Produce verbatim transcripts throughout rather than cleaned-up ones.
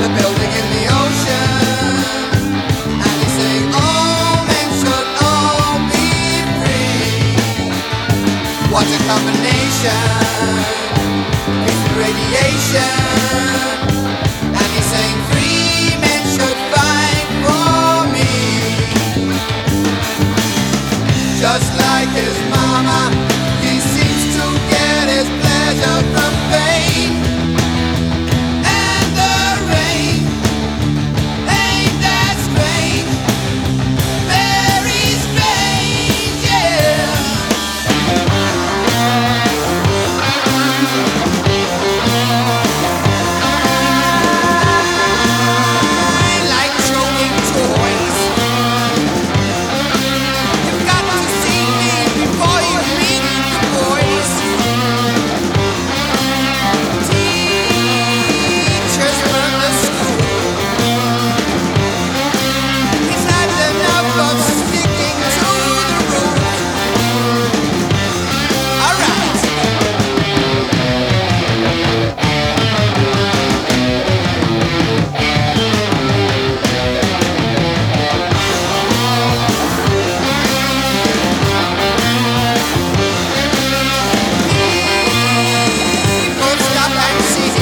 the building in the ocean, and you sing, all men should all be free. What a combination, it's radiation. And you sing, free men should fight for me. Just like his mama, he seems to get his pleasure from pain. And the rain, ain't that strange? Very strange, yeah. I like choking toys. You've got to see me before you meet the boys. Teachers run the school. He's had enough of sticking to the rules. All right. People stop and see.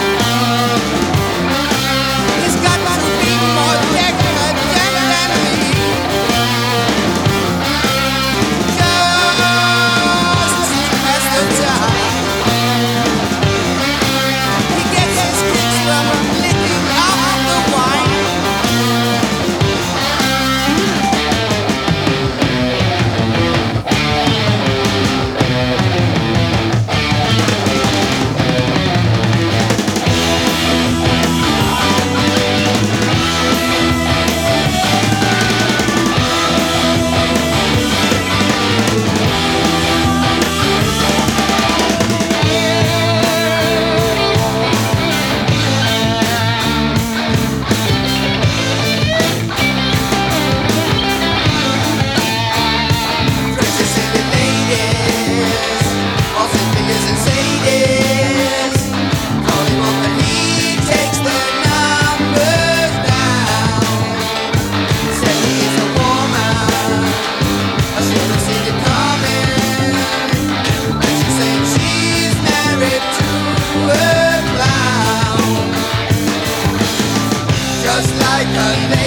He's got to be more decadent than me. Just as the time he gets his kicks from licking off the wine. Precious silly ladies, all Cynthias and Sadies. Call him up and he takes the numbers down. Said he's a woman, I should have seen it coming. And she said she's married to a clown. Just like a lady.